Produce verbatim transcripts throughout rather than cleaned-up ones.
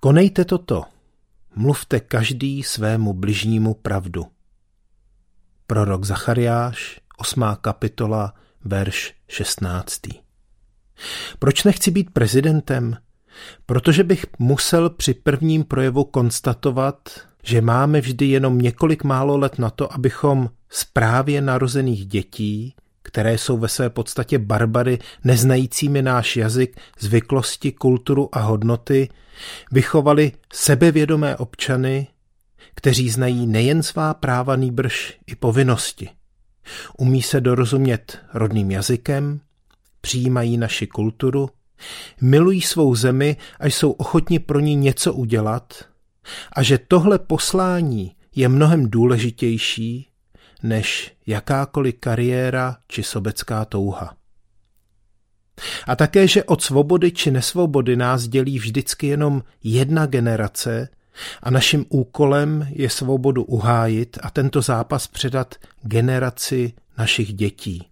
Konejte toto, mluvte každý svému bližnímu pravdu. Prorok Zachariáš, osmá kapitola, verš šestnáctý. Proč nechci být prezidentem? Protože bych musel při prvním projevu konstatovat, že máme vždy jenom několik málo let na to, abychom z právě narozených dětí, které jsou ve své podstatě barbary, neznajícími náš jazyk, zvyklosti, kulturu a hodnoty, vychovali sebevědomé občany, kteří znají nejen svá práva, nýbrž i povinnosti. Umí se dorozumět rodným jazykem, přijímají naši kulturu, milují svou zemi a jsou ochotni pro ní něco udělat a že tohle poslání je mnohem důležitější než jakákoliv kariéra či sobecká touha. A také, že od svobody či nesvobody nás dělí vždycky jenom jedna generace a naším úkolem je svobodu uhájit a tento zápas předat generaci našich dětí.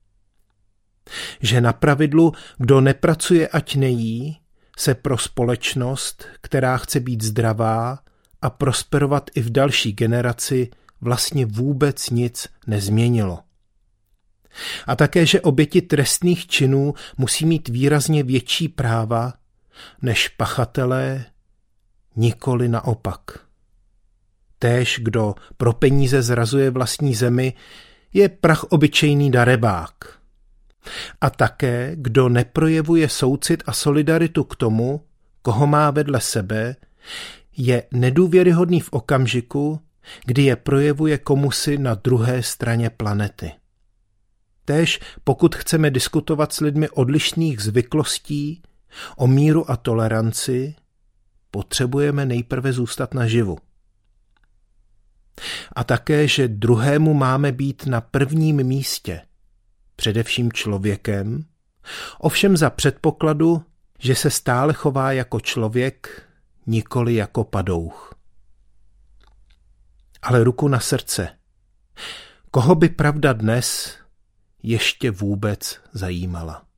Že na pravidlu, kdo nepracuje, ať nejí, se pro společnost, která chce být zdravá a prosperovat i v další generaci, vlastně vůbec nic nezměnilo. A také, že oběti trestných činů musí mít výrazně větší práva než pachatelé, nikoli naopak. Též, kdo pro peníze zrazuje vlastní zemi, je prach obyčejný darebák. A také, kdo neprojevuje soucit a solidaritu k tomu, koho má vedle sebe, je nedůvěryhodný v okamžiku, kdy je projevuje komusi na druhé straně planety. Též pokud chceme diskutovat s lidmi odlišných zvyklostí o míru a toleranci, potřebujeme nejprve zůstat naživu. A také, že druhému máme být na prvním místě, především člověkem, ovšem za předpokladu, že se stále chová jako člověk, nikoli jako padouch. Ale ruku na srdce. Koho by pravda dnes ještě vůbec zajímala?